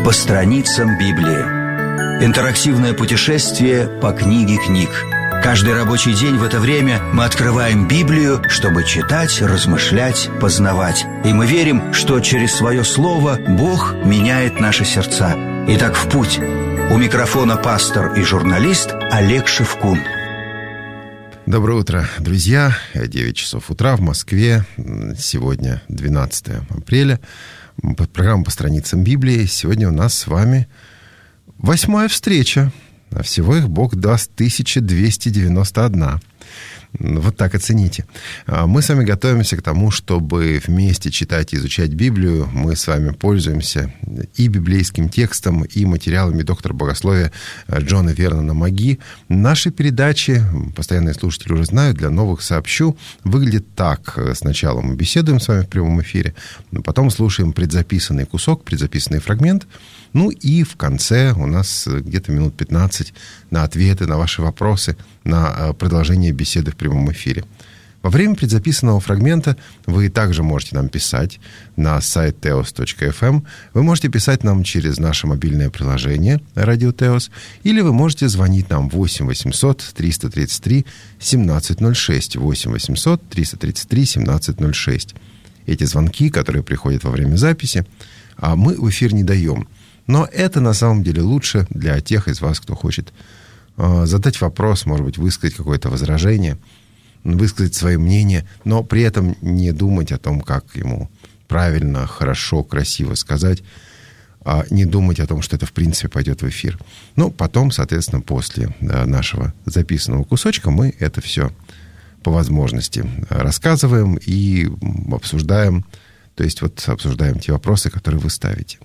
по страницам Библии. Интерактивное путешествие по книге книг. Каждый рабочий день в это время мы открываем Библию, чтобы читать, размышлять, познавать. И мы верим, что через свое слово Бог меняет наши сердца. Итак, в путь. У микрофона пастор и журналист Олег Шевкун. Доброе утро, друзья. 9 часов утра в Москве. Сегодня 12 апреля. Программа «По страницам Библии». Сегодня у нас с вами 8-я встреча. А всего их Бог даст 1291. Вот так оцените. Мы с вами готовимся к тому, чтобы вместе читать и изучать Библию. Мы с вами пользуемся и библейским текстом, и материалами доктора богословия Джона Вернона Маги. Наши передачи, постоянные слушатели уже знают, для новых сообщу, выглядит так. Сначала мы беседуем с вами в прямом эфире, потом слушаем предзаписанный кусок, предзаписанный фрагмент. Ну и в конце у нас где-то минут 15 на ответы, на ваши вопросы, на продолжение беседы в прямом эфире. Во время предзаписанного фрагмента вы также можете нам писать на сайт teos.fm. Вы можете писать нам через наше мобильное приложение «Радио Теос», или вы можете звонить нам 8 800 333 1706. 8 800 333 1706. Эти звонки, которые приходят во время записи, мы в эфир не даем. Но это на самом деле лучше для тех из вас, кто хочет задать вопрос, может быть, высказать какое-то возражение, высказать свое мнение, но при этом не думать о том, как ему правильно, хорошо, красиво сказать, а не думать о том, что это в принципе пойдет в эфир. Ну, потом, соответственно, после нашего записанного кусочка мы это все по возможности рассказываем и обсуждаем, то есть вот обсуждаем те вопросы, которые вы ставите.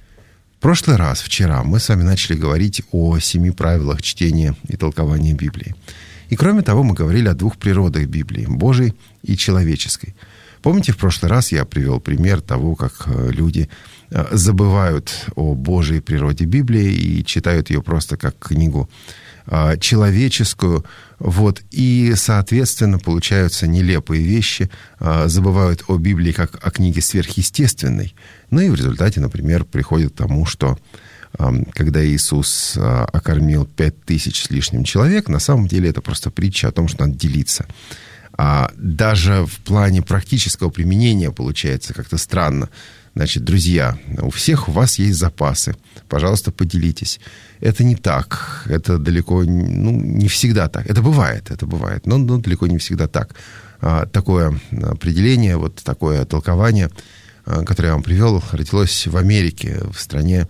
В прошлый раз, вчера, мы с вами начали говорить о 7 правилах чтения и толкования Библии. И кроме того, мы говорили о 2 природах Библии, Божией и человеческой. Помните, в прошлый раз я привел пример того, как люди забывают о Божьей природе Библии и читают ее просто как книгу человеческую, вот, и, соответственно, получаются нелепые вещи, забывают о Библии как о книге сверхъестественной. Ну и в результате, например, приходит к тому, что когда Иисус окормил 5000 с лишним человек, на самом деле это просто притча о том, что надо делиться. Даже в плане практического применения получается как-то странно. Значит, друзья, у всех у вас есть запасы. Пожалуйста, поделитесь. Это не так. Это далеко, не всегда так. Это бывает, но далеко не всегда так. Такое определение, вот такое толкование, которое я вам привел, родилось в Америке, в стране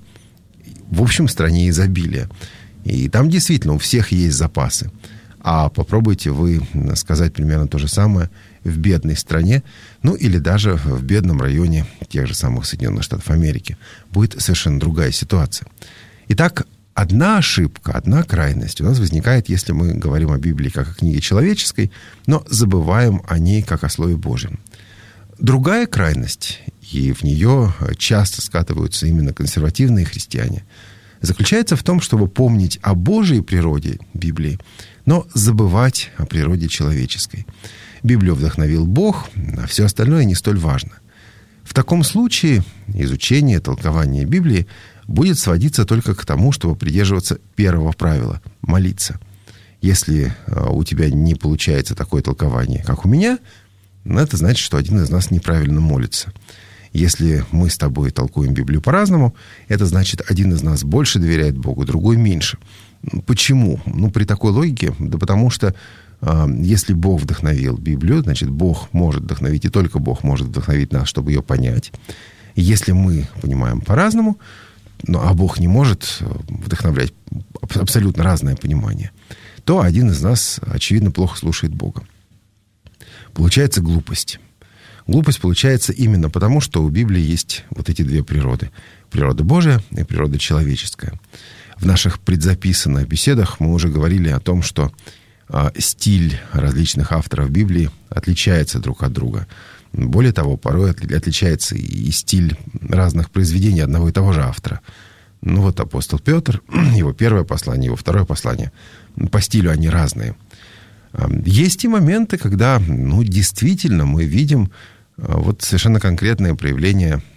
изобилия. И там действительно у всех есть запасы. А попробуйте вы сказать примерно то же самое в бедной стране, или даже в бедном районе тех же самых Соединенных Штатов Америки. Будет совершенно другая ситуация. Итак, одна ошибка, одна крайность у нас возникает, если мы говорим о Библии как о книге человеческой, но забываем о ней как о Слове Божьем. Другая крайность, и в нее часто скатываются именно консервативные христиане, заключается в том, чтобы помнить о Божьей природе Библии, но забывать о природе человеческой. Библию вдохновил Бог, а все остальное не столь важно. В таком случае изучение, толкование Библии будет сводиться только к тому, чтобы придерживаться первого правила – молиться. Если у тебя не получается такое толкование, как у меня, это значит, что один из нас неправильно молится. Если мы с тобой толкуем Библию по-разному, это значит, один из нас больше доверяет Богу, другой меньше. Почему? При такой логике, да потому что если Бог вдохновил Библию, значит, Бог может вдохновить, и только Бог может вдохновить нас, чтобы ее понять. И если мы понимаем по-разному, а Бог не может вдохновлять абсолютно разное понимание, то один из нас, очевидно, плохо слушает Бога. Получается глупость. Глупость получается именно потому, что у Библии есть вот эти 2 природы. Природа Божия и природа человеческая. В наших предзаписанных беседах мы уже говорили о том, что стиль различных авторов Библии отличается друг от друга. Более того, порой отличается и стиль разных произведений одного и того же автора. Апостол Петр, его первое послание, его второе послание, по стилю они разные. Есть и моменты, когда, действительно, мы видим вот совершенно конкретное проявление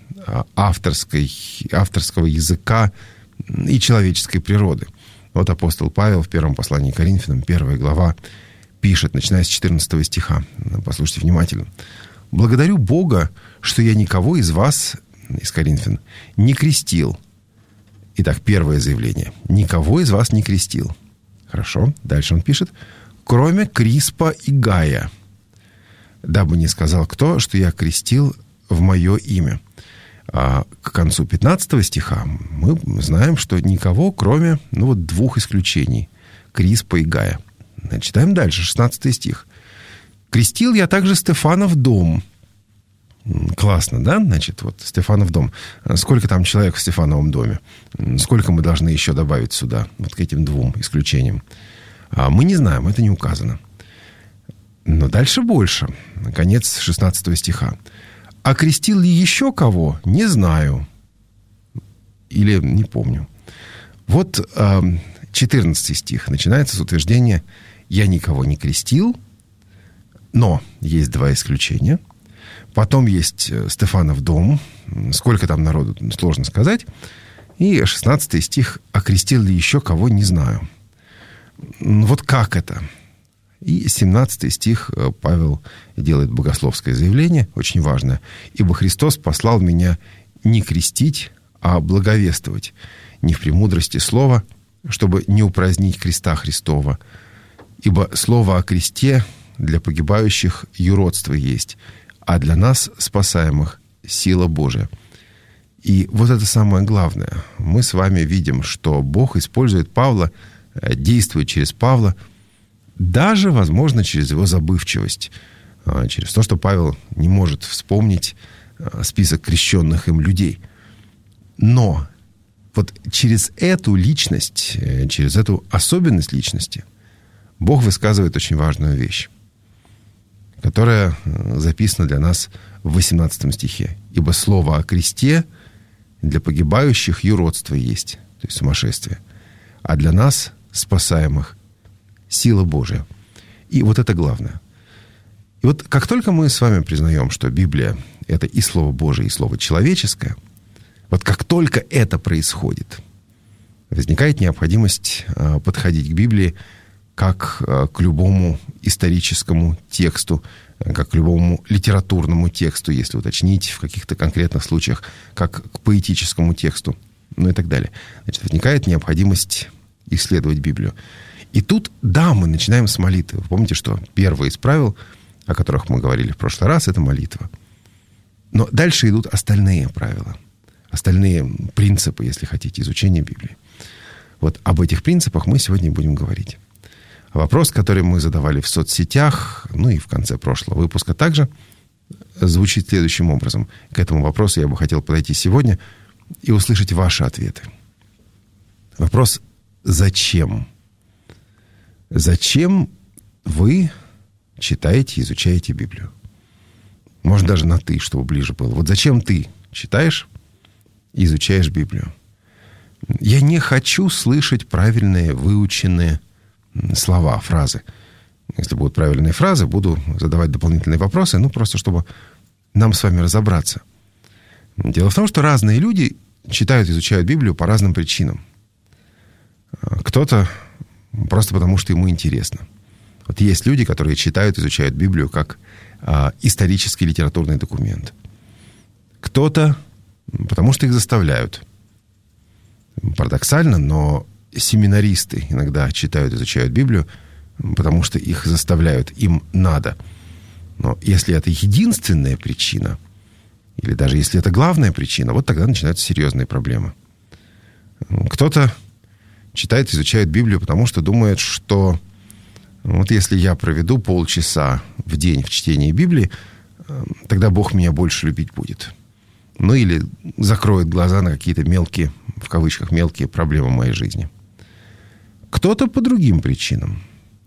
авторского языка и человеческой природы. Вот апостол Павел в первом послании к Коринфянам, 1 глава, пишет, начиная с 14 стиха. Послушайте внимательно. «Благодарю Бога, что я никого из вас, из Коринфян, не крестил». Итак, первое заявление. «Никого из вас не крестил». Хорошо. Дальше он пишет. «Кроме Криспа и Гая, дабы не сказал кто, что я крестил в мое имя». А к концу 15 стиха мы знаем, что никого, кроме двух исключений. Криспа и Гая. Читаем дальше, 16 стих. «Крестил я также Стефана в дом». Классно, да? Значит, Стефанов дом. Сколько там человек в Стефановом доме? Сколько мы должны еще добавить сюда, к этим двум исключениям? Мы не знаем, это не указано. Но дальше больше. Конец 16 стиха. «А крестил ли еще кого? Не знаю». Или не помню. 14 стих. Начинается с утверждения «Я никого не крестил», но есть два исключения. Потом есть Стефанов дом. Сколько там народу, сложно сказать. И 16 стих «А крестил ли еще кого? Не знаю». Как это? И 17 стих Павел делает богословское заявление, очень важное. «Ибо Христос послал меня не крестить, а благовествовать, не в премудрости слова, чтобы не упразднить креста Христова. Ибо слово о кресте для погибающих юродство есть, а для нас, спасаемых, сила Божия». И это самое главное. Мы с вами видим, что Бог использует Павла, действует через Павла, даже, возможно, через его забывчивость, через то, что Павел не может вспомнить список крещенных им людей. Но через эту личность, через эту особенность личности Бог высказывает очень важную вещь, которая записана для нас в 18 стихе. «Ибо слово о кресте для погибающих юродство есть», то есть сумасшествие, «а для нас, спасаемых, сила Божия». И это главное. И как только мы с вами признаем, что Библия — это и Слово Божие, и Слово человеческое, как только это происходит, возникает необходимость подходить к Библии как к любому историческому тексту, как к любому литературному тексту, если уточнить, в каких-то конкретных случаях, как к поэтическому тексту, и так далее. Значит, возникает необходимость исследовать Библию. И тут, мы начинаем с молитвы. Вы помните, что первое из правил, о которых мы говорили в прошлый раз, это молитва. Но дальше идут остальные правила, остальные принципы, если хотите, изучения Библии. Об этих принципах мы сегодня будем говорить. Вопрос, который мы задавали в соцсетях, и в конце прошлого выпуска также, звучит следующим образом. К этому вопросу я бы хотел подойти сегодня и услышать ваши ответы. Вопрос «Зачем?» Зачем вы читаете, изучаете Библию? Может, даже на «ты», чтобы ближе было. Зачем ты читаешь и изучаешь Библию? Я не хочу слышать правильные, выученные слова, фразы. Если будут правильные фразы, буду задавать дополнительные вопросы, просто чтобы нам с вами разобраться. Дело в том, что разные люди читают, изучают Библию по разным причинам. Кто-то просто потому, что ему интересно. Есть люди, которые читают, изучают Библию как исторический литературный документ. Кто-то потому, что их заставляют. Парадоксально, но семинаристы иногда читают, изучают Библию, потому что их заставляют, им надо. Но если это единственная причина, или даже если это главная причина, тогда начинаются серьезные проблемы. Кто-то читает, изучает Библию, потому что думает, что если я проведу полчаса в день в чтении Библии, тогда Бог меня больше любить будет. Или закроет глаза на какие-то мелкие, в кавычках, мелкие проблемы моей жизни. Кто-то по другим причинам.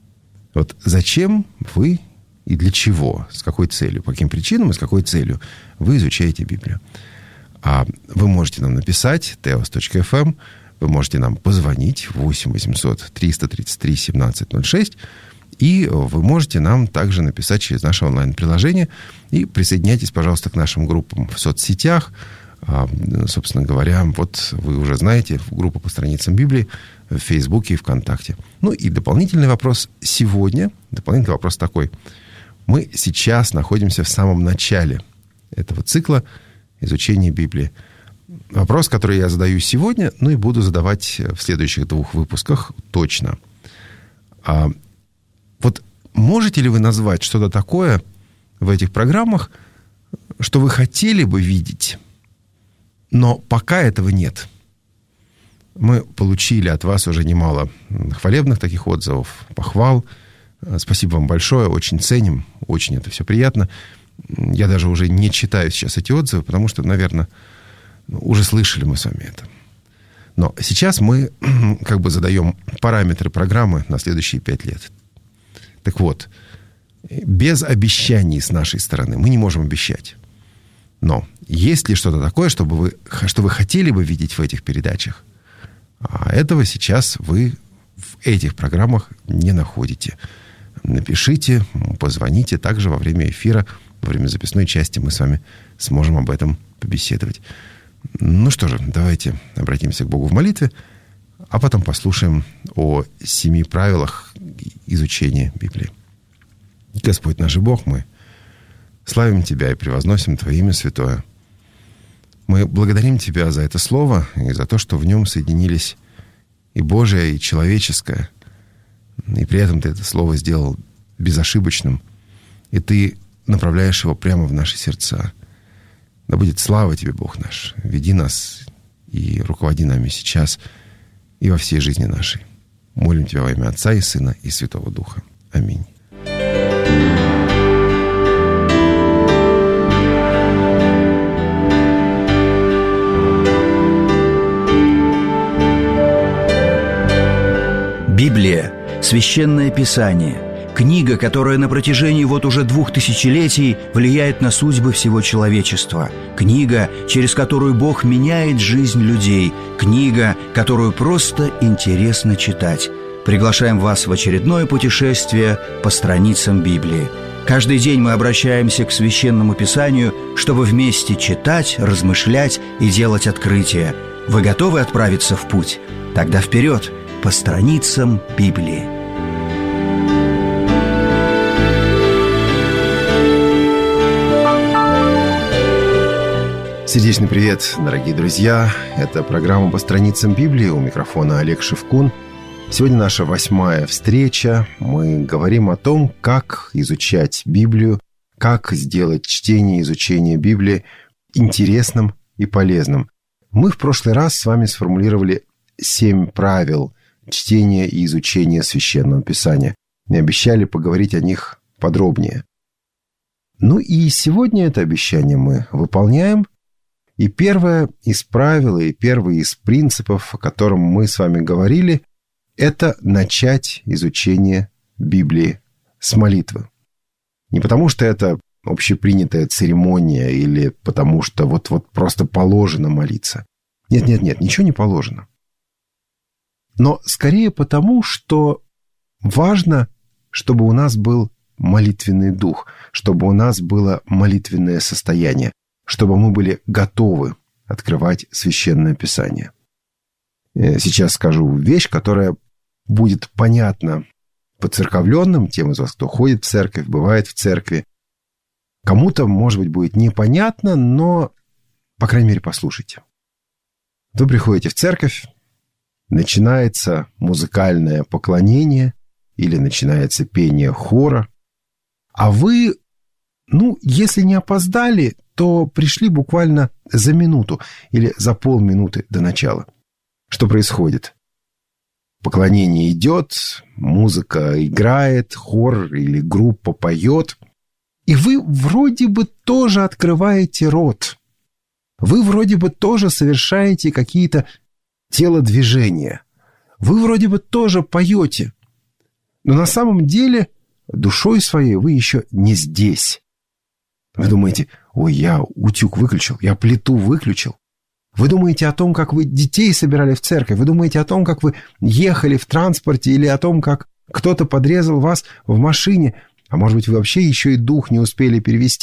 Зачем вы и для чего, с какой целью, по каким причинам и с какой целью вы изучаете Библию? Вы можете нам написать teos.fm, вы можете нам позвонить 8 800 333 1706, и вы можете нам также написать через наше онлайн-приложение. И присоединяйтесь, пожалуйста, к нашим группам в соцсетях. Собственно говоря, вот вы уже знаете, группа по страницам Библии в Фейсбуке и ВКонтакте. Ну и дополнительный вопрос сегодня. Дополнительный вопрос такой. Мы сейчас находимся в самом начале этого цикла изучения Библии. Вопрос, который я задаю сегодня, ну и буду задавать в следующих 2 выпусках точно. Вот можете ли вы назвать что-то такое в этих программах, что вы хотели бы видеть, но пока этого нет? Мы получили от вас уже немало хвалебных таких отзывов, похвал. Спасибо вам большое, очень ценим, очень это все приятно. Я даже уже не читаю сейчас эти отзывы, потому что, наверное, уже слышали мы с вами это. Но сейчас мы как бы задаем параметры программы на следующие 5 лет. Так вот, без обещаний с нашей стороны мы не можем обещать. Но есть ли что-то такое, что вы хотели бы видеть в этих передачах? А этого сейчас вы в этих программах не находите. Напишите, позвоните. Также во время эфира, во время записной части мы с вами сможем об этом побеседовать. Ну что же, давайте обратимся к Богу в молитве, а потом послушаем о 7 правилах изучения Библии. Господь наш Бог, мы славим Тебя и превозносим Твое имя святое. Мы благодарим Тебя за это слово и за то, что в нем соединились и Божие, и человеческое. И при этом Ты это слово сделал безошибочным. И Ты направляешь его прямо в наши сердца. Да будет слава Тебе, Бог наш. Веди нас и руководи нами сейчас и во всей жизни нашей. Молим Тебя во имя Отца и Сына и Святого Духа. Аминь. Библия – священное писание, книга, которая на протяжении вот уже 2000 летий влияет на судьбы всего человечества, книга, через которую Бог меняет жизнь людей, книга, которую просто интересно читать. Приглашаем вас в очередное путешествие по страницам Библии. Каждый день мы обращаемся к Священному Писанию, чтобы вместе читать, размышлять и делать открытия. Вы готовы отправиться в путь? Тогда вперед! По страницам Библии. Сердечный привет, дорогие друзья. Это программа «По страницам Библии». У микрофона Олег Шевкун. Сегодня наша 8-я встреча. Мы говорим о том, как изучать Библию, как сделать чтение и изучение Библии интересным и полезным. Мы в прошлый раз с вами сформулировали 7 правил чтения и изучения Священного Писания. И обещали поговорить о них подробнее. Ну и сегодня это обещание мы выполняем. И первое из правил, и первый из принципов, о котором мы с вами говорили, это начать изучение Библии с молитвы. Не потому, что это общепринятая церемония или потому, что вот просто положено молиться. Нет, ничего не положено. Но скорее потому, что важно, чтобы у нас был молитвенный дух, чтобы у нас было молитвенное состояние, чтобы мы были готовы открывать Священное Писание. Сейчас скажу вещь, которая будет понятна поцерковленным, тем из вас, кто ходит в церковь, бывает в церкви. Кому-то, может быть, будет непонятно, но, по крайней мере, послушайте. Вы приходите в церковь, начинается музыкальное поклонение или начинается пение хора, а вы, если не опоздали, то пришли буквально за минуту или за полминуты до начала. Что происходит? Поклонение идет, музыка играет, хор или группа поет, и вы вроде бы тоже открываете рот. Вы вроде бы тоже совершаете какие-то телодвижения. Вы вроде бы тоже поете. Но на самом деле душой своей вы еще не здесь. Вы думаете: ой, я утюг выключил, я плиту выключил. Вы думаете о том, как вы детей собирали в церковь. Вы думаете о том, как вы ехали в транспорте или о том, как кто-то подрезал вас в машине. А может быть, вы вообще еще и дух не успели перевести,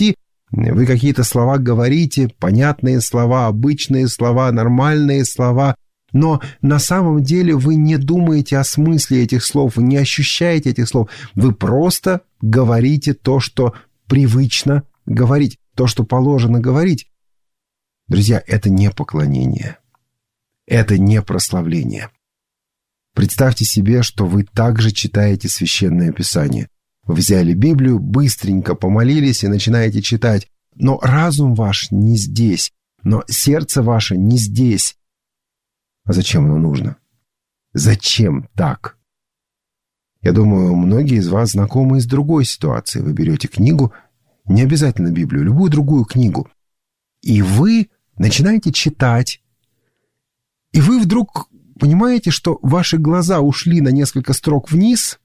Вы какие-то слова говорите, понятные слова, обычные слова, нормальные слова, но на самом деле вы не думаете о смысле этих слов, вы не ощущаете этих слов. Вы просто говорите то, что привычно говорить, то, что положено говорить. Друзья, это не поклонение, это не прославление. Представьте себе, что вы также читаете Священное Писание. Вы взяли Библию, быстренько помолились и начинаете читать. Но разум ваш не здесь, но сердце ваше не здесь. А зачем оно нужно? Зачем так? Я думаю, многие из вас знакомы и с другой ситуацией. Вы берете книгу, не обязательно Библию, любую другую книгу, и вы начинаете читать, и вы вдруг понимаете, что ваши глаза ушли на несколько строк вниз,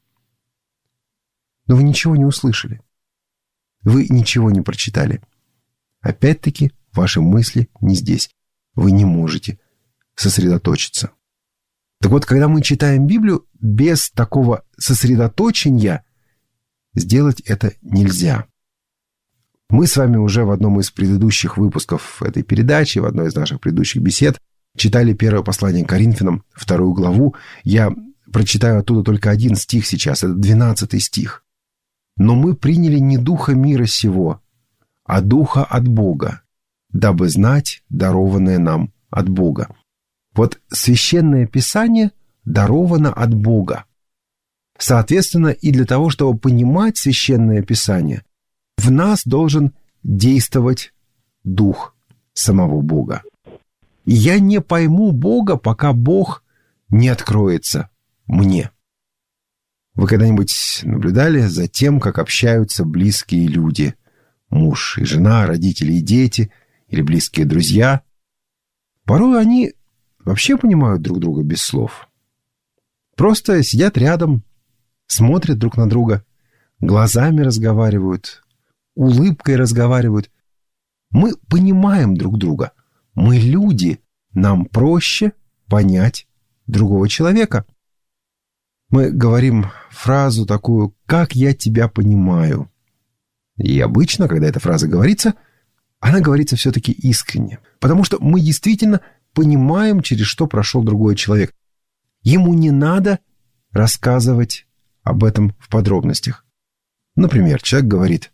но вы ничего не услышали. Вы ничего не прочитали. Опять-таки, ваши мысли не здесь. Вы не можете сосредоточиться. Так вот, когда мы читаем Библию, без такого сосредоточения сделать это нельзя. Мы с вами уже в одном из предыдущих выпусков этой передачи, в одной из наших предыдущих бесед, читали первое послание к Коринфянам, 2 главу. Я прочитаю оттуда только один стих сейчас, это 12 стих. «Но мы приняли не духа мира сего, а духа от Бога, дабы знать дарованное нам от Бога». Вот Священное Писание даровано от Бога. Соответственно, и для того, чтобы понимать Священное Писание, в нас должен действовать Дух самого Бога. И я не пойму Бога, пока Бог не откроется мне. Вы когда-нибудь наблюдали за тем, как общаются близкие люди? Муж и жена, родители и дети, или близкие друзья. Порой они вообще понимают друг друга без слов. Просто сидят рядом, смотрят друг на друга, глазами разговаривают, улыбкой разговаривают. Мы понимаем друг друга. Мы люди, нам проще понять другого человека. Мы говорим фразу такую: «как я тебя понимаю». И обычно, когда эта фраза говорится, она говорится все-таки искренне. Потому что мы действительно понимаем, через что прошел другой человек. Ему не надо рассказывать об этом в подробностях. Например, человек говорит: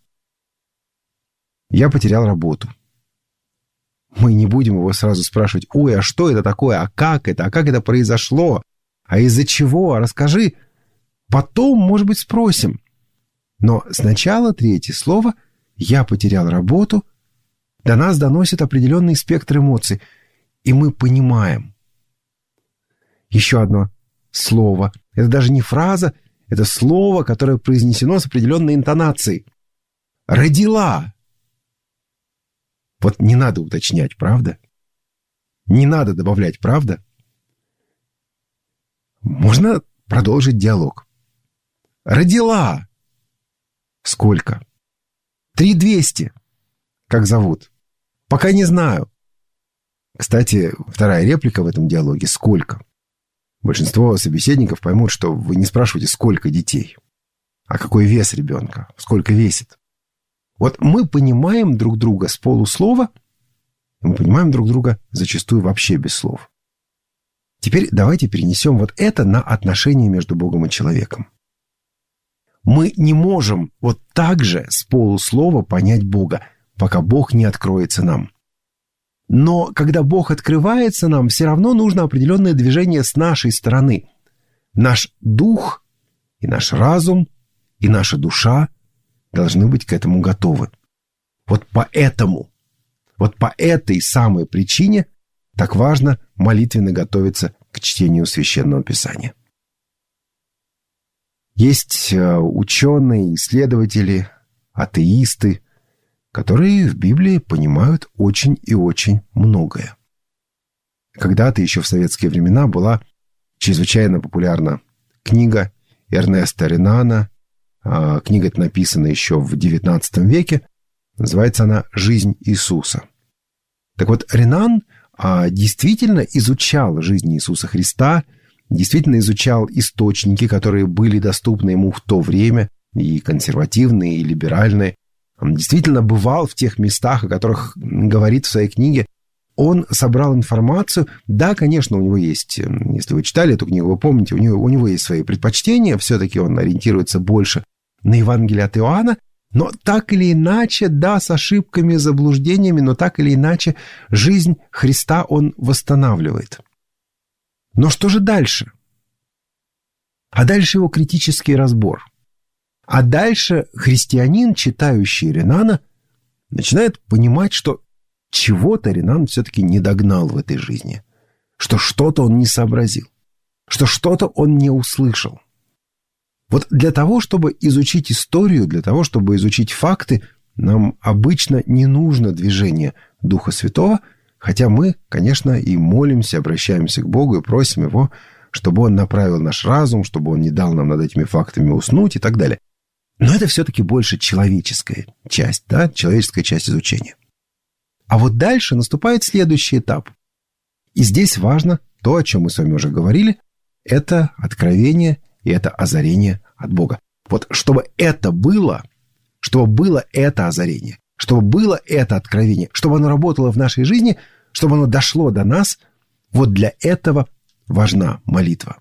«я потерял работу». Мы не будем его сразу спрашивать: «ой, а что это такое? А как это произошло? А из-за чего? Расскажи». Потом, может быть, спросим. Но сначала третье слово «я потерял работу» до нас доносит определенный спектр эмоций, и мы понимаем. Еще одно слово. Это даже не фраза, это слово, которое произнесено с определенной интонацией. «Родила». Вот не надо уточнять, правда? Не надо добавлять, правда? Можно продолжить диалог. «Родила». Сколько? 3200. Как зовут? Пока не знаю. Кстати, вторая реплика в этом диалоге: сколько? Большинство собеседников поймут, что вы не спрашиваете, сколько детей, а какой вес ребенка, сколько весит. Вот мы понимаем друг друга с полуслова, и мы понимаем друг друга зачастую вообще без слов. Теперь давайте перенесем вот это на отношения между Богом и человеком. Мы не можем вот так же с полуслова понять Бога, пока Бог не откроется нам. Но когда Бог открывается нам, все равно нужно определенное движение с нашей стороны. Наш дух и наш разум и наша душа должны быть к этому готовы. Вот по этой самой причине так важно молитвенно готовиться к чтению Священного Писания. Есть ученые, исследователи, атеисты, которые в Библии понимают очень и очень многое. Когда-то еще в советские времена была чрезвычайно популярна книга Эрнеста Ренана. Книга эта написана еще в XIX веке. Называется она «Жизнь Иисуса». Так вот, Ренан действительно изучал жизнь Иисуса Христа, действительно изучал источники, которые были доступны ему в то время, и консервативные, и либеральные. Он действительно бывал в тех местах, о которых говорит в своей книге. Он собрал информацию. Да, конечно, у него есть, если вы читали эту книгу, вы помните, у него есть свои предпочтения. Все-таки он ориентируется больше на Евангелие от Иоанна. Но так или иначе, да, с ошибками, заблуждениями, но так или иначе жизнь Христа он восстанавливает. Но что же дальше? А дальше его критический разбор. А дальше христианин, читающий Ренана, начинает понимать, что чего-то Ренан все-таки не догнал в этой жизни, что что-то он не сообразил, что что-то он не услышал. Вот для того, чтобы изучить историю, для того, чтобы изучить факты, нам обычно не нужно движение Духа Святого, хотя мы, конечно, и молимся, обращаемся к Богу и просим Его, чтобы Он направил наш разум, чтобы Он не дал нам над этими фактами уснуть и так далее. Но это все-таки больше человеческая часть, да, человеческая часть изучения. А вот дальше наступает следующий этап. И здесь важно то, о чем мы с вами уже говорили, это откровение и это озарение от Бога. Вот чтобы это было это озарение, чтобы было это откровение, чтобы оно работало в нашей жизни, чтобы оно дошло до нас, вот для этого важна молитва.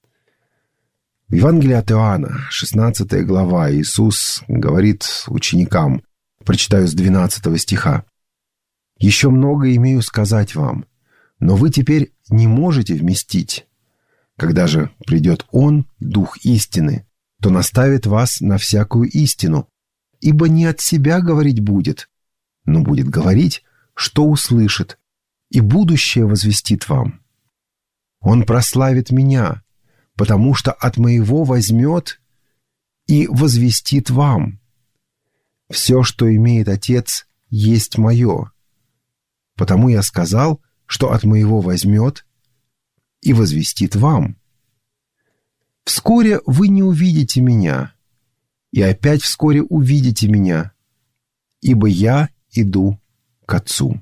В Евангелии от Иоанна, 16 глава, Иисус говорит ученикам, прочитаю с 12 стиха, «Еще много имею сказать вам, но вы теперь не можете вместить. Когда же придет Он, Дух истины, то наставит вас на всякую истину, ибо не от себя говорить будет, но будет говорить, что услышит, и будущее возвестит вам. Он прославит Меня, потому что от Моего возьмет и возвестит вам. Все, что имеет Отец, есть Мое. Потому я сказал, что от Моего возьмет и возвестит вам. Вскоре вы не увидите Меня, и опять вскоре увидите Меня, ибо я иду к Отцу».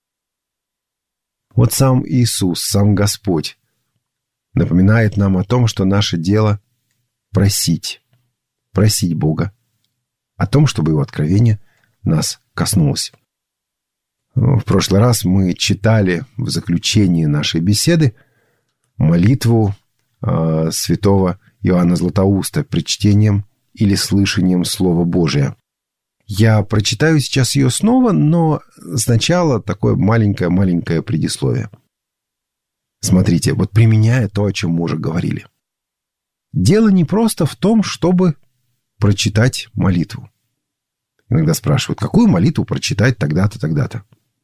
Вот сам Иисус, сам Господь напоминает нам о том, что наше дело просить Бога о том, чтобы Его откровение нас коснулось. В прошлый раз мы читали в заключении нашей беседы молитву святого Иоанна Златоуста пред чтением или слышанием Слова Божия. Я прочитаю сейчас ее снова, но сначала такое маленькое предисловие. Смотрите, вот применяя то, о чем мы уже говорили. Дело не просто в том, чтобы прочитать молитву. Иногда спрашивают, какую молитву прочитать тогда-то, тогда-то.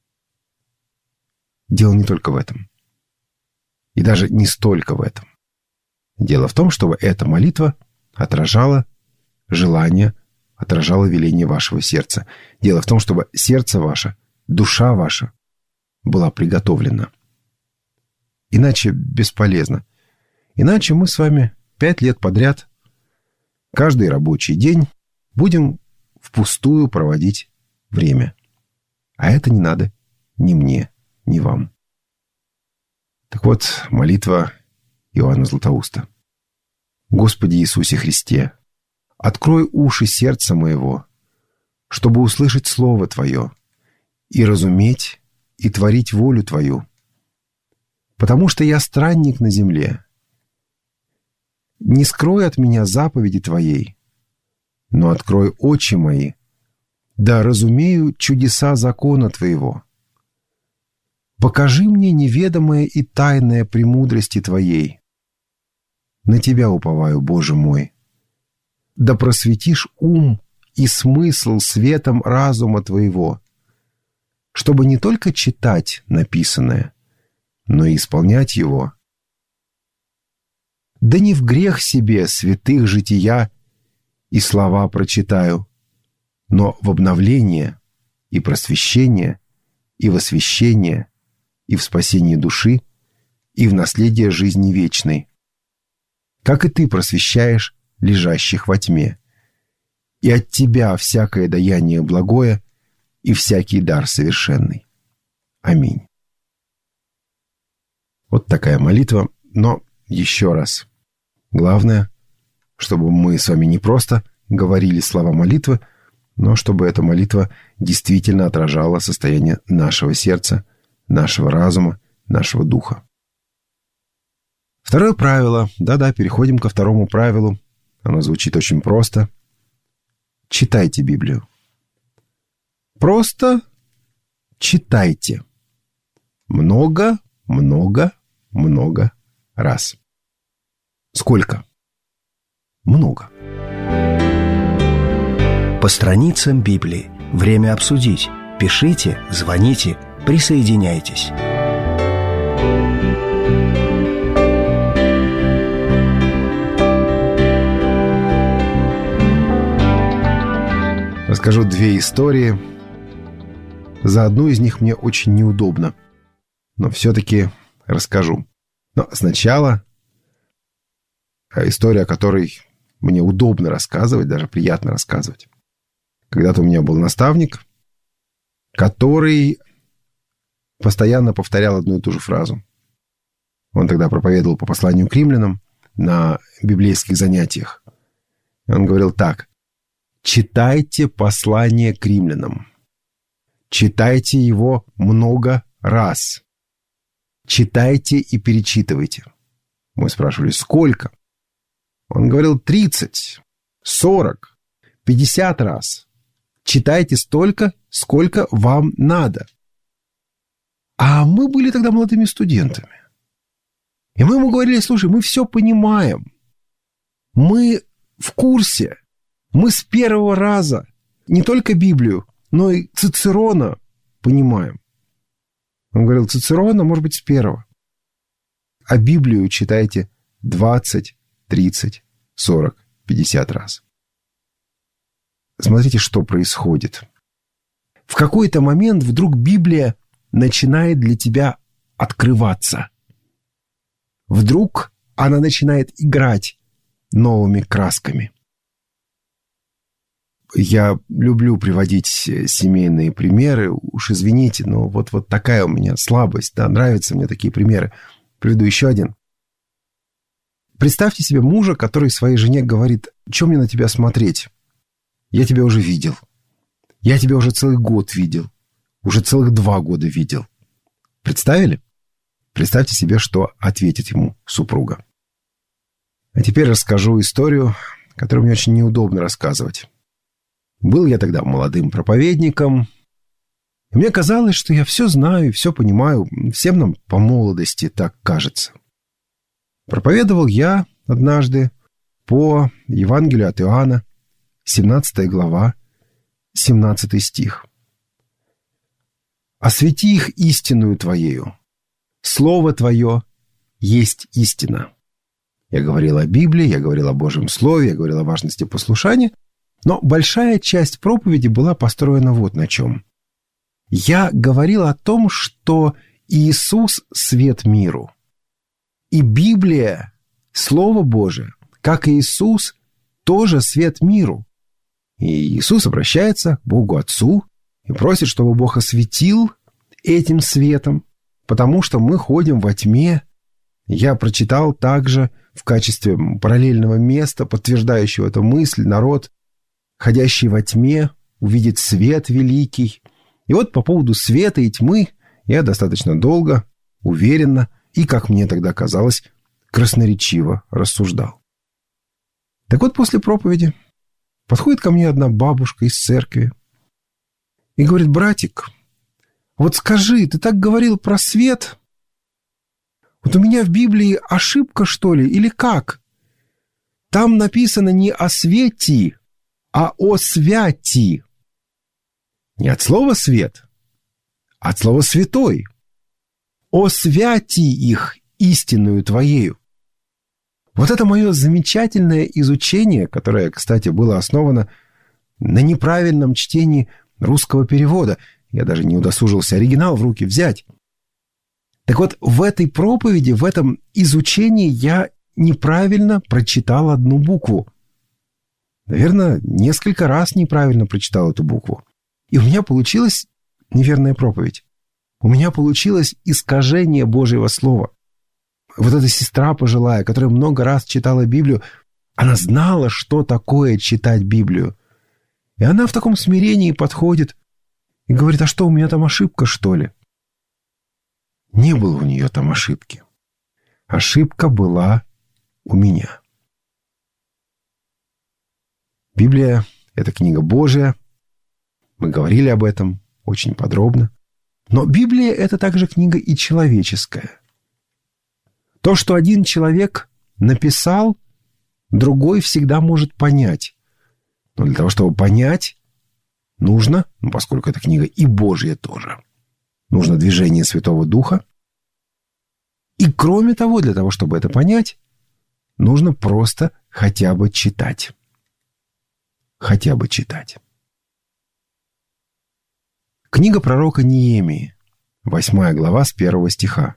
Дело не только в этом. И даже не столько в этом. Дело в том, чтобы эта молитва отражала желание, отражала веление вашего сердца. Дело в том, чтобы сердце ваше, душа ваша была приготовлена. Иначе бесполезно. Иначе мы с вами 5 лет подряд, каждый рабочий день, будем впустую проводить время. А это не надо ни мне, ни вам. Так вот, молитва Иоанна Златоуста. «Господи Иисусе Христе, открой уши сердца моего, чтобы услышать Слово Твое и разуметь и творить волю Твою. Потому что я странник на земле. Не скрой от меня заповеди Твоей, но открой очи мои, да разумею чудеса закона Твоего. Покажи мне неведомое и тайное премудрости Твоей. На Тебя уповаю, Боже мой. Да просветишь ум и смысл светом разума Твоего, чтобы не только читать написанное, но и исполнять его. Да не в грех себе святых жития и слова прочитаю, но в обновление и просвещение, и в освящение, и в спасение души, и в наследие жизни вечной, как и Ты просвещаешь лежащих во тьме, и от Тебя всякое даяние благое и всякий дар совершенный. Аминь». Вот такая молитва, но еще раз. Главное, чтобы мы с вами не просто говорили слова молитвы, но чтобы эта молитва действительно отражала состояние нашего сердца, нашего разума, нашего духа. Второе правило. Да-да, переходим ко второму правилу. Оно звучит очень просто. Читайте Библию. Просто читайте. Много раз. Сколько? Много. По страницам Библии. Время обсудить. Пишите, звоните, присоединяйтесь. Расскажу две истории. За одну из них мне очень неудобно, но все-таки расскажу. Но сначала история, о которой мне удобно рассказывать, даже приятно рассказывать. Когда-то у меня был наставник, который постоянно повторял одну и ту же фразу. Он тогда проповедовал по посланию к римлянам на библейских занятиях. И он говорил так: читайте послание к римлянам. Читайте его много раз. Читайте и перечитывайте. Мы спрашивали, сколько? Он говорил 30, 40, 50 раз. Читайте столько, сколько вам надо. А мы были тогда молодыми студентами. И мы ему говорили: слушай, мы все понимаем. Мы в курсе. Мы с первого раза не только Библию, но и Цицерона понимаем. Он говорил: Цицерона, может быть, с первого. А Библию читайте 20, 30, 40, 50 раз. Смотрите, что происходит. В какой-то момент вдруг Библия начинает для тебя открываться. Вдруг она начинает играть новыми красками. Я люблю приводить семейные примеры. Уж извините, но вот такая у меня слабость. Да, нравятся мне такие примеры. Приведу еще один. Представьте себе мужа, который своей жене говорит: «Чё мне на тебя смотреть? Я тебя уже видел. Я тебя уже целый год видел. Уже целых 2 года видел». Представили? Представьте себе, что ответит ему супруга. А теперь расскажу историю, которую мне очень неудобно рассказывать. Был я тогда молодым проповедником, и мне казалось, что я все знаю и все понимаю. Всем нам по молодости так кажется. Проповедовал я однажды по Евангелию от Иоанна, 17 глава, 17 стих. «Освети их истинную Твоею. Слово Твое есть истина». Я говорил о Библии, я говорил о Божьем Слове, я говорил о важности послушания, но большая часть проповеди была построена вот на чем. Я говорил о том, что Иисус – свет миру. И Библия, Слово Божие, как и Иисус, тоже свет миру. И Иисус обращается к Богу Отцу и просит, чтобы Бог осветил этим светом, потому что мы ходим во тьме. Я прочитал также в качестве параллельного места, подтверждающего эту мысль: народ, ходящий во тьме, увидит свет великий. И вот по поводу света и тьмы я достаточно долго, уверенно и, как мне тогда казалось, красноречиво рассуждал. Так вот, после проповеди подходит ко мне одна бабушка из церкви и говорит: братик, вот скажи, ты так говорил про свет? Вот у меня в Библии ошибка, что ли, или как? Там написано не «о свете», а «о святи». Не от слова «свет», а от слова «святой». «О святи их истинную Твоею». Вот это мое замечательное изучение, которое, кстати, было основано на неправильном чтении русского перевода. Я даже не удосужился оригинал в руки взять. Так вот, в этой проповеди, в этом изучении я неправильно прочитал одну букву. Наверное, несколько раз неправильно прочитал эту букву. И у меня получилась неверная проповедь. У меня получилось искажение Божьего Слова. Вот эта сестра пожилая, которая много раз читала Библию, она знала, что такое читать Библию. И она в таком смирении подходит и говорит: а что, у меня там ошибка, что ли? Не было у нее там ошибки. Ошибка была у меня. Библия — это книга Божия. Мы говорили об этом очень подробно. Но Библия — это также книга и человеческая. То, что один человек написал, другой всегда может понять. Но для того, чтобы понять, нужно, поскольку это книга и Божья тоже, нужно движение Святого Духа. И кроме того, для того, чтобы это понять, нужно просто хотя бы читать. Хотя бы читать. Книга пророка Неемии, 8 глава, с 1 стиха.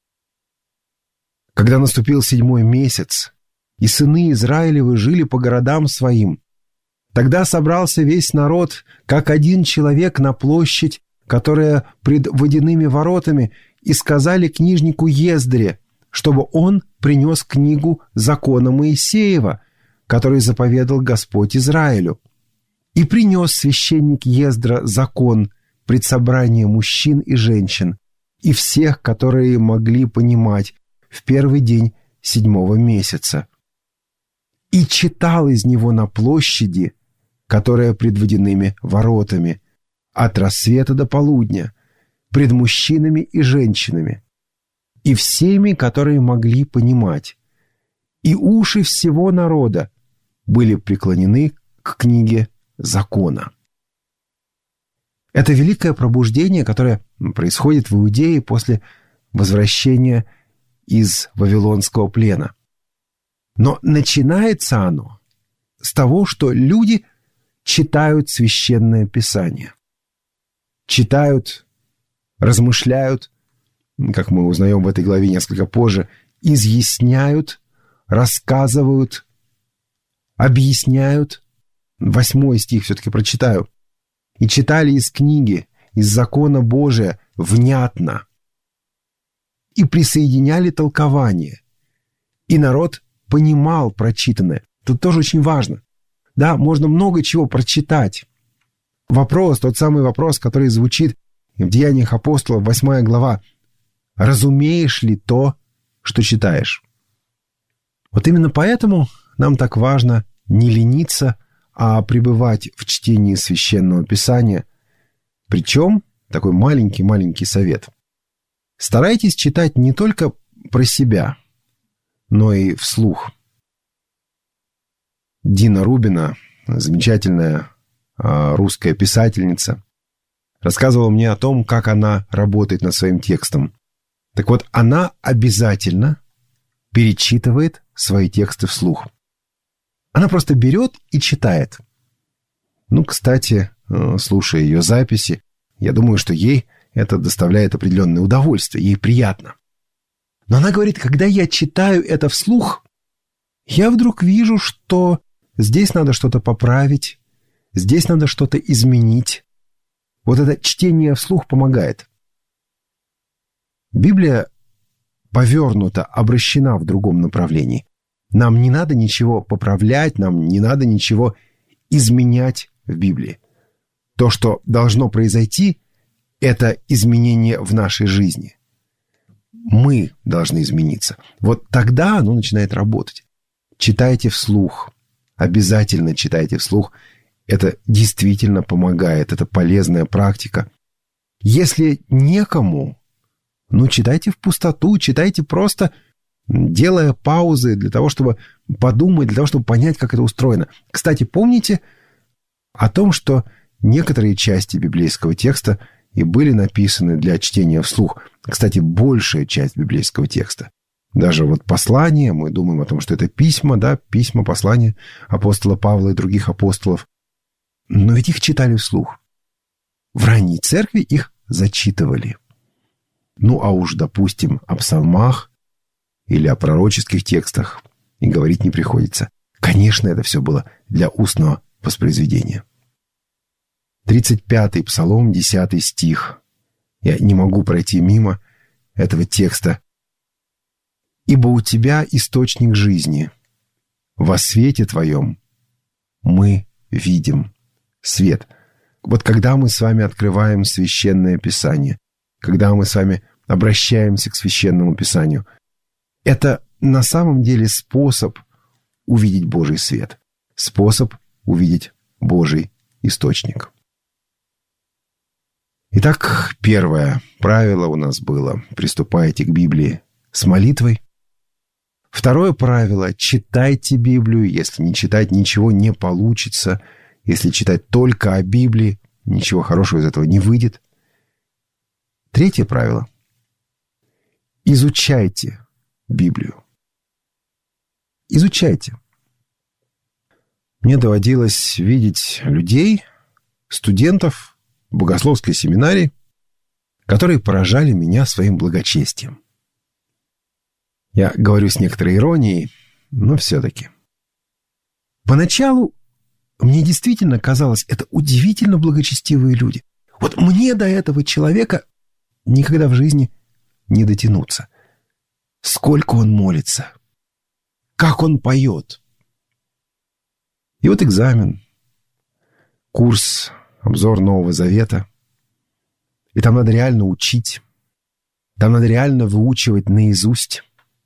«Когда наступил 7-й месяц, и сыны Израилевы жили по городам своим, тогда собрался весь народ, как один человек, на площадь, которая пред водяными воротами, и сказали книжнику Ездре, чтобы он принес книгу закона Моисеева, который заповедал Господь Израилю. И принес священник Ездра закон пред собранием мужчин и женщин, и всех, которые могли понимать, в первый день 7-го месяца. И читал из него на площади, которая пред водяными воротами, от рассвета до полудня, пред мужчинами и женщинами, и всеми, которые могли понимать. И уши всего народа были преклонены к книге закона». Это великое пробуждение, которое происходит в Иудее после возвращения из Вавилонского плена. Но начинается оно с того, что люди читают Священное Писание. Читают, размышляют, как мы узнаем в этой главе несколько позже, изъясняют, рассказывают, объясняют. 8 стих все-таки прочитаю. «И читали из книги, из закона Божия внятно, и присоединяли толкование, и народ понимал прочитанное». Тут тоже очень важно. Да, можно много чего прочитать. Вопрос, тот самый вопрос, который звучит в Деяниях апостолов, 8 глава. Разумеешь ли то, что читаешь? Вот именно поэтому нам так важно не лениться, а пребывать в чтении Священного Писания. Причем, такой маленький совет. Старайтесь читать не только про себя, но и вслух. Дина Рубина, замечательная русская писательница, рассказывала мне о том, как она работает над своим текстом. Так вот, она обязательно перечитывает свои тексты вслух. Она просто берет и читает. Кстати, слушая ее записи, я думаю, что ей это доставляет определенное удовольствие, ей приятно. Но она говорит, когда я читаю это вслух, я вдруг вижу, что здесь надо что-то поправить, здесь надо что-то изменить. Вот это чтение вслух помогает. Библия повернута, обращена в другом направлении. Нам не надо ничего поправлять, нам не надо ничего изменять в Библии. То, что должно произойти, это изменение в нашей жизни. Мы должны измениться. Вот тогда оно начинает работать. Читайте вслух. Обязательно читайте вслух. Это действительно помогает. Это полезная практика. Если некому, читайте в пустоту, читайте просто, делая паузы для того, чтобы подумать, для того, чтобы понять, как это устроено. Кстати, помните о том, что некоторые части библейского текста и были написаны для чтения вслух. Кстати, большая часть библейского текста. Даже вот послания, мы думаем о том, что это письма, письма, послания апостола Павла и других апостолов. Но ведь их читали вслух. В ранней церкви их зачитывали. А уж, допустим, о псалмах или о пророческих текстах и говорить не приходится. Конечно, это все было для устного воспроизведения. 35-й псалом, 10 стих. Я не могу пройти мимо этого текста. «Ибо у тебя источник жизни. Во свете твоем мы видим свет. Вот когда мы с вами открываем Священное Писание, когда мы с вами обращаемся к Священному Писанию, это на самом деле способ увидеть Божий свет, способ увидеть Божий источник. Итак, первое правило у нас было: приступайте к Библии с молитвой. Второе правило: читайте Библию. Если не читать, ничего не получится. Если читать только о Библии, ничего хорошего из этого не выйдет. Третье правило: изучайте Библию. Изучайте. Мне доводилось видеть людей, студентов богословской семинарии, которые поражали меня своим благочестием. Я говорю с некоторой иронией, но все-таки. Поначалу мне действительно казалось, это удивительно благочестивые люди. Вот мне до этого человека никогда в жизни не дотянуться. Сколько он молится, как он поет. И вот экзамен, курс, обзор Нового Завета. И там надо реально учить, там надо реально выучивать наизусть.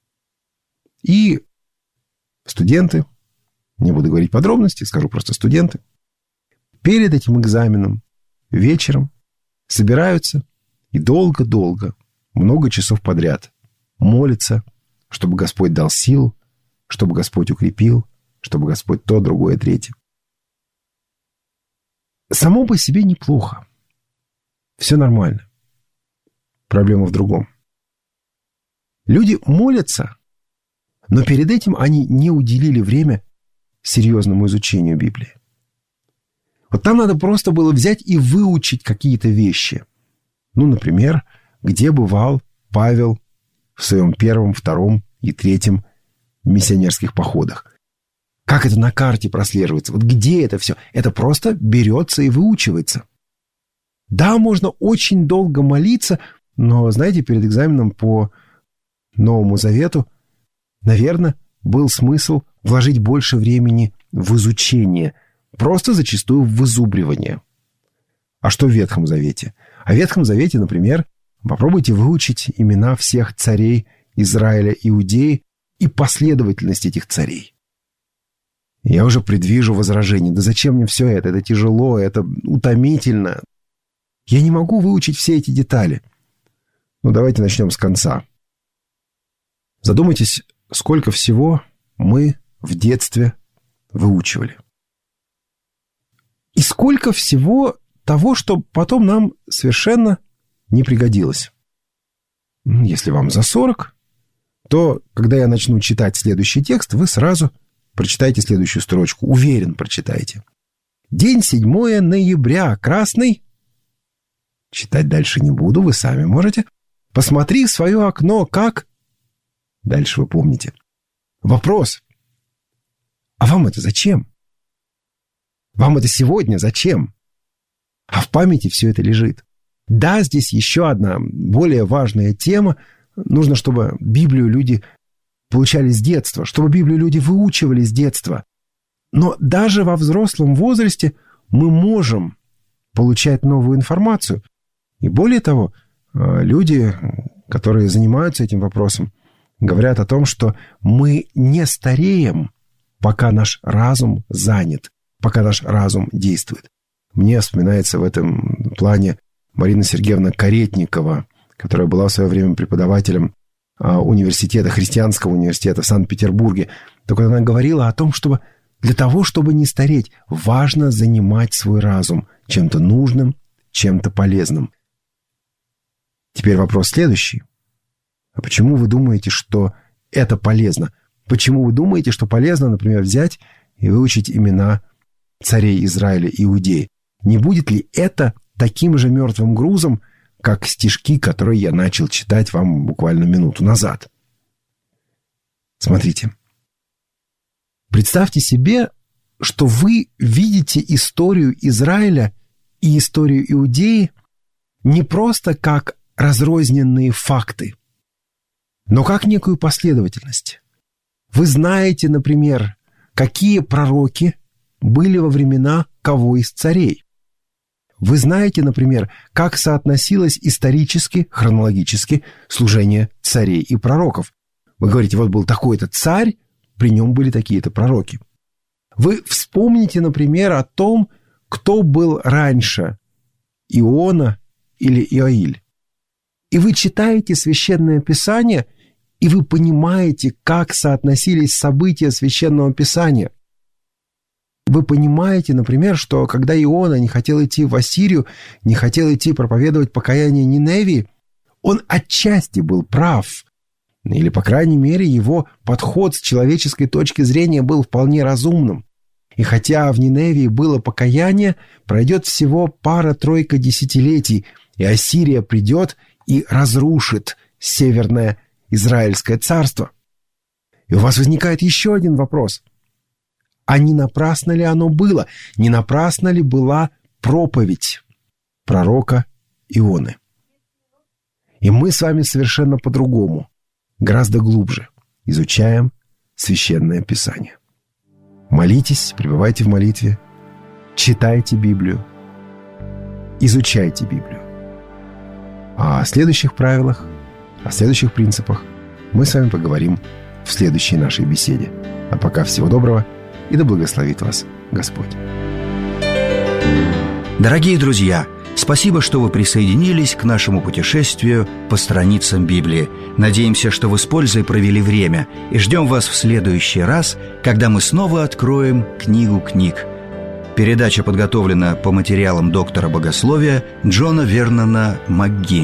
И студенты, не буду говорить подробности, скажу просто студенты, перед этим экзаменом вечером собираются и долго-долго, много часов подряд молятся, чтобы Господь дал силу, чтобы Господь укрепил, чтобы Господь то, другое, третье. Само по себе неплохо. Все нормально. Проблема в другом. Люди молятся, но перед этим они не уделили время серьезному изучению Библии. Вот там надо просто было взять и выучить какие-то вещи. Ну, например, где бывал Павел в своем 1, 2 и 3 миссионерских походах. Как это на карте прослеживается? Вот где это все? Это просто берется и выучивается. Да, можно очень долго молиться, но, знаете, перед экзаменом по Новому Завету, наверное, был смысл вложить больше времени в изучение, просто зачастую в вызубривание. А что в Ветхом Завете? А в Ветхом Завете, например, попробуйте выучить имена всех царей Израиля, Иудеи и последовательность этих царей. Я уже предвижу возражение. Да зачем мне все это? Это тяжело, это утомительно. Я не могу выучить все эти детали. Ну, давайте начнем с конца. Задумайтесь, сколько всего мы в детстве выучивали. И сколько всего того, что потом нам совершенно не пригодилось. Если вам за 40, то, когда я начну читать следующий текст, вы сразу прочитайте следующую строчку. Уверен, прочитайте. День 7 ноября. Красный. Читать дальше не буду, вы сами можете. Посмотри в свое окно, как... Дальше вы помните. Вопрос. А вам это зачем? Вам это сегодня зачем? А в памяти все это лежит. Да, здесь еще одна более важная тема. Нужно, чтобы Библию люди получали с детства, чтобы Библию люди выучивали с детства. Но даже во взрослом возрасте мы можем получать новую информацию. И более того, люди, которые занимаются этим вопросом, говорят о том, что мы не стареем, пока наш разум занят, пока наш разум действует. Мне вспоминается в этом плане Марина Сергеевна Каретникова, которая была в свое время преподавателем университета, христианского университета в Санкт-Петербурге. Так вот она говорила о том, что для того, чтобы не стареть, важно занимать свой разум чем-то нужным, чем-то полезным. Теперь вопрос следующий. А почему вы думаете, что это полезно? Почему вы думаете, что полезно, например, взять и выучить имена царей Израиля и Иудеи? Не будет ли это таким же мертвым грузом, как стишки, которые я начал читать вам буквально минуту назад? Смотрите. Представьте себе, что вы видите историю Израиля и историю Иудеи не просто как разрозненные факты, но как некую последовательность. Вы знаете, например, какие пророки были во времена кого из царей. Вы знаете, например, как соотносилось исторически, хронологически служение царей и пророков. Вы говорите, вот был такой-то царь, при нем были такие-то пророки. Вы вспомните, например, о том, кто был раньше, Иона или Иоиль. И вы читаете Священное Писание, и вы понимаете, как соотносились события Священного Писания. Вы понимаете, например, что когда Иона не хотел идти в Ассирию, не хотел идти проповедовать покаяние Ниневии, он отчасти был прав. Или, по крайней мере, его подход с человеческой точки зрения был вполне разумным. И хотя в Ниневии было покаяние, пройдет всего пара-тройка десятилетий, и Ассирия придет и разрушит Северное Израильское царство. И у вас возникает еще один вопрос. А не напрасно ли оно было? Не напрасно ли была проповедь пророка Ионы? И мы с вами совершенно по-другому, гораздо глубже изучаем Священное Писание. Молитесь, пребывайте в молитве, читайте Библию, изучайте Библию. А о следующих правилах, о следующих принципах мы с вами поговорим в следующей нашей беседе. А пока всего доброго и да благословит вас Господь. Дорогие друзья, спасибо, что вы присоединились к нашему путешествию по страницам Библии. Надеемся, что вы с пользой провели время, и ждем вас в следующий раз, когда мы снова откроем книгу книг. Передача подготовлена по материалам доктора богословия Джона Вернона МакГи.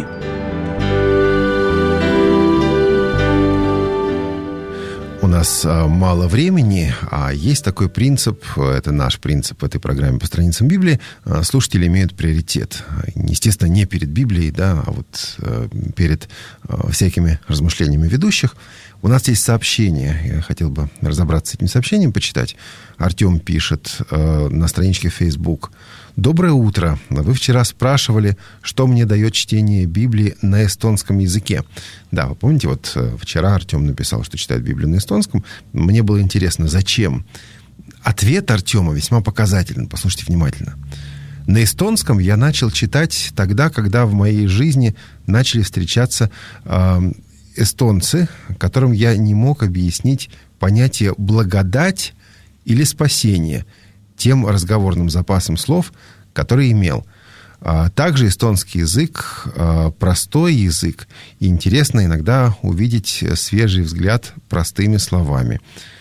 У нас мало времени, а есть такой принцип, это наш принцип в этой программе по страницам Библии, слушатели имеют приоритет. Естественно, не перед Библией, да, а вот перед всякими размышлениями ведущих. У нас есть сообщение, я хотел бы разобраться с этим сообщением, почитать. Артем пишет на страничке Facebook. «Доброе утро. Вы вчера спрашивали, что мне дает чтение Библии на эстонском языке». Да, вы помните, вот вчера Артем написал, что читает Библию на эстонском. Мне было интересно, зачем? Ответ Артема весьма показателен. Послушайте внимательно. На эстонском я начал читать тогда, когда в моей жизни начали встречаться эстонцы, которым я не мог объяснить понятие «благодать» или «спасение» тем разговорным запасом слов, который имел. Также эстонский язык, простой язык, и интересно иногда увидеть свежий взгляд простыми словами.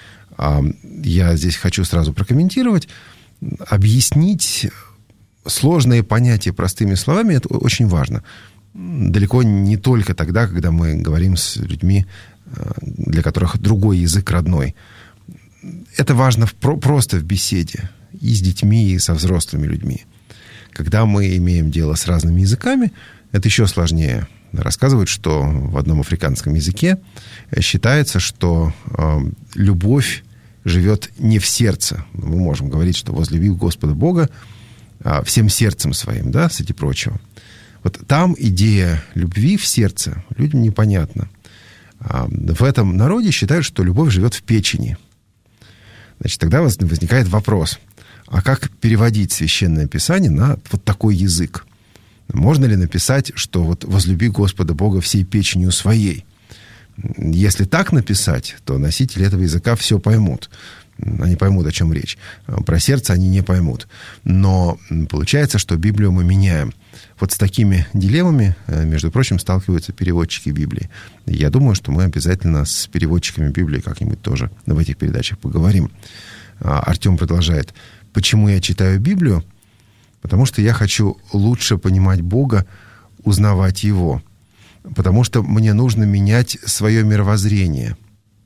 Я здесь хочу сразу прокомментировать. Объяснить сложные понятия простыми словами – это очень важно. Далеко не только тогда, когда мы говорим с людьми, для которых другой язык родной. Это важно просто в беседе и с детьми, и со взрослыми людьми. Когда мы имеем дело с разными языками, это еще сложнее. Рассказывают, что в одном африканском языке считается, что любовь живет не в сердце. Мы можем говорить, что возлюби Господа Бога всем сердцем своим, да, среди прочего. Вот там идея любви в сердце людям непонятна. В этом народе считают, что любовь живет в печени. Значит, тогда возникает вопрос, а как переводить Священное Писание на вот такой язык? Можно ли написать, что вот возлюби Господа Бога всей печенью своей? Если так написать, то носители этого языка все поймут. Они поймут, о чем речь. Про сердце они не поймут. Но получается, что Библию мы меняем. Вот с такими дилеммами, между прочим, сталкиваются переводчики Библии. Я думаю, что мы обязательно с переводчиками Библии как-нибудь тоже в этих передачах поговорим. Артем продолжает. Почему я читаю Библию? Потому что я хочу лучше понимать Бога, узнавать Его. Потому что мне нужно менять свое мировоззрение,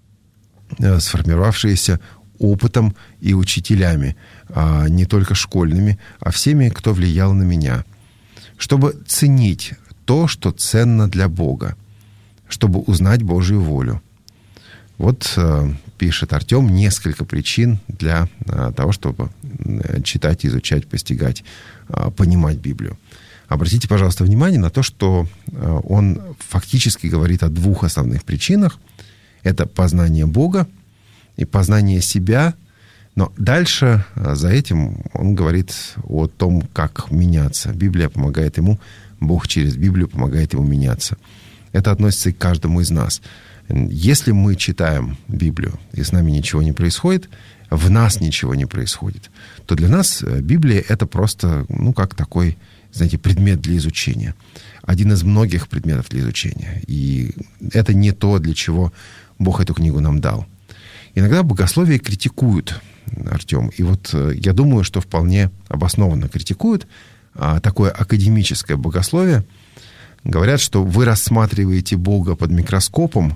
сформировавшееся опытом и учителями, не только школьными, а всеми, кто влиял на меня. Чтобы ценить то, что ценно для Бога, чтобы узнать Божью волю. Вот пишет Артем несколько причин для того, чтобы читать, изучать, постигать, понимать Библию. Обратите, пожалуйста, внимание на то, что он фактически говорит о двух основных причинах. Это познание Бога и познание себя Но дальше за этим он говорит о том, как меняться. Библия помогает ему, Бог через Библию помогает ему меняться. Это относится и к каждому из нас. Если мы читаем Библию, и с нами ничего не происходит, в нас ничего не происходит, то для нас Библия — это просто, как такой, знаете, предмет для изучения. Один из многих предметов для изучения. И это не то, для чего Бог эту книгу нам дал. Иногда богословие критикуют, Артем. И вот я думаю, что вполне обоснованно критикуют такое академическое богословие. Говорят, что вы рассматриваете Бога под микроскопом,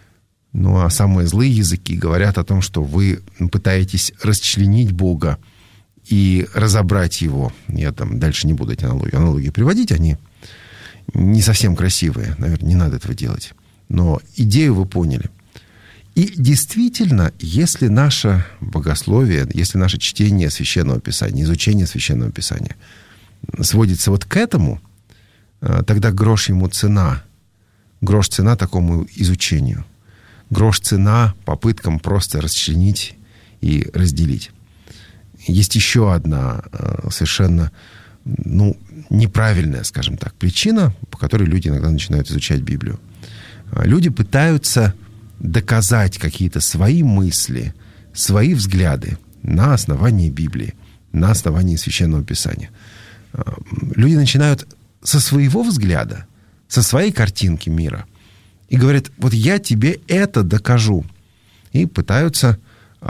а самые злые языки говорят о том, что вы пытаетесь расчленить Бога и разобрать его. Я дальше не буду эти аналогии приводить, они не совсем красивые. Наверное, не надо этого делать. Но идею вы поняли. И действительно, если наше богословие, если наше чтение Священного Писания, изучение Священного Писания сводится вот к этому, тогда грош ему цена. Грош цена такому изучению. Грош цена попыткам просто расчленить и разделить. Есть еще одна совершенно, неправильная, скажем так, причина, по которой люди иногда начинают изучать Библию. Люди пытаются доказать какие-то свои мысли, свои взгляды на основании Библии, на основании Священного Писания. Люди начинают со своего взгляда, со своей картинки мира и говорят: вот я тебе это докажу. И пытаются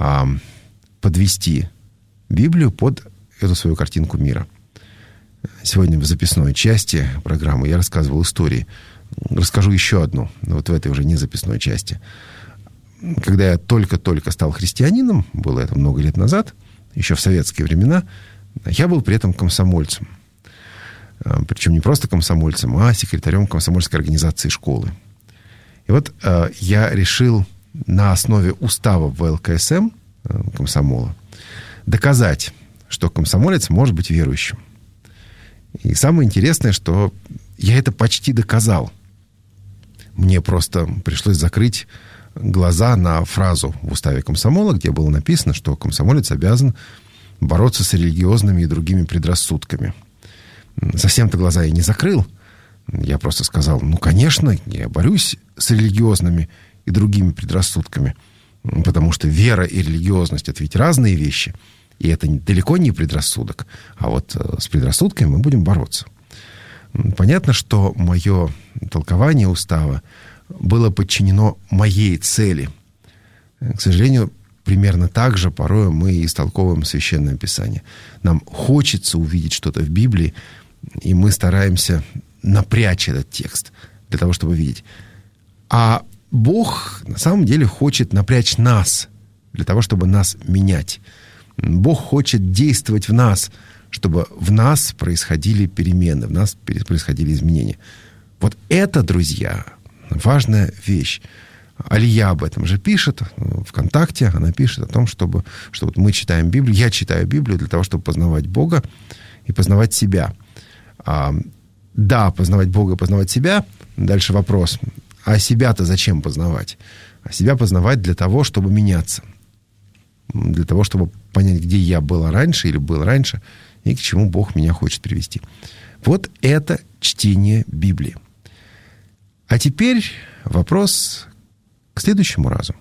подвести Библию под эту свою картинку мира. Сегодня в записной части программы я рассказывал истории. Расскажу еще одну, вот в этой уже не записной части. Когда я только-только стал христианином, было это много лет назад, еще в советские времена, я был при этом комсомольцем. Причем не просто комсомольцем, а секретарем комсомольской организации школы. И вот я решил на основе устава ВЛКСМ комсомола доказать, что комсомолец может быть верующим. И самое интересное, что я это почти доказал. Мне просто пришлось закрыть глаза на фразу в уставе комсомола, где было написано, что комсомолец обязан бороться с религиозными и другими предрассудками. Совсем-то глаза я не закрыл. Я просто сказал: конечно, я борюсь с религиозными и другими предрассудками, потому что вера и религиозность — это ведь разные вещи, и это далеко не предрассудок, а вот с предрассудками мы будем бороться. Понятно, что мое толкование устава было подчинено моей цели. К сожалению, примерно так же порой мы истолковываем Священное Писание. Нам хочется увидеть что-то в Библии, и мы стараемся напрячь этот текст для того, чтобы видеть. А Бог на самом деле хочет напрячь нас для того, чтобы нас менять. Бог хочет действовать в нас, чтобы в нас происходили перемены, в нас происходили изменения. Вот это, друзья, важная вещь. Алия об этом же пишет ВКонтакте. Она пишет о том, что вот мы читаем Библию. Я читаю Библию для того, чтобы познавать Бога и познавать себя. Да, познавать Бога и познавать себя. Дальше вопрос: а себя-то зачем познавать? А себя познавать для того, чтобы меняться. Для того, чтобы понять, где я был раньше или был раньше, и к чему Бог меня хочет привести. Вот это чтение Библии. А теперь вопрос к следующему разу.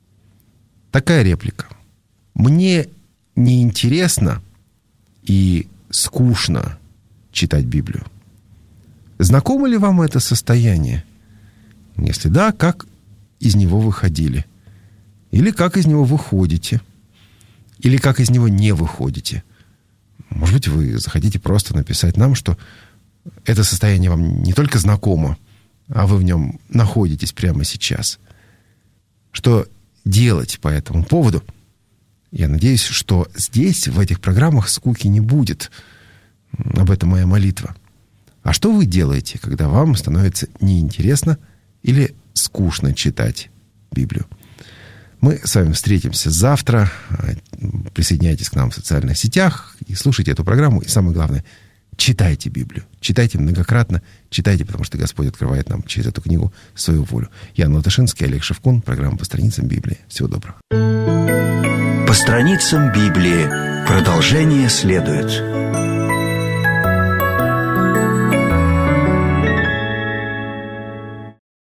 Такая реплика. Мне неинтересно и скучно читать Библию. Знакомо ли вам это состояние? Если да, как из него выходили? Или как из него выходите? Или как из него не выходите? Может быть, вы захотите просто написать нам, что это состояние вам не только знакомо, а вы в нем находитесь прямо сейчас. Что делать по этому поводу? Я надеюсь, что здесь, в этих программах, скуки не будет. Об этом моя молитва. А что вы делаете, когда вам становится неинтересно или скучно читать Библию? Мы с вами встретимся завтра. Присоединяйтесь к нам в социальных сетях и слушайте эту программу. И самое главное, читайте Библию. Читайте многократно. Читайте, потому что Господь открывает нам через эту книгу свою волю. Ян Латышинский, Олег Шевкун. Программа «По страницам Библии». Всего доброго. По страницам Библии. Продолжение следует.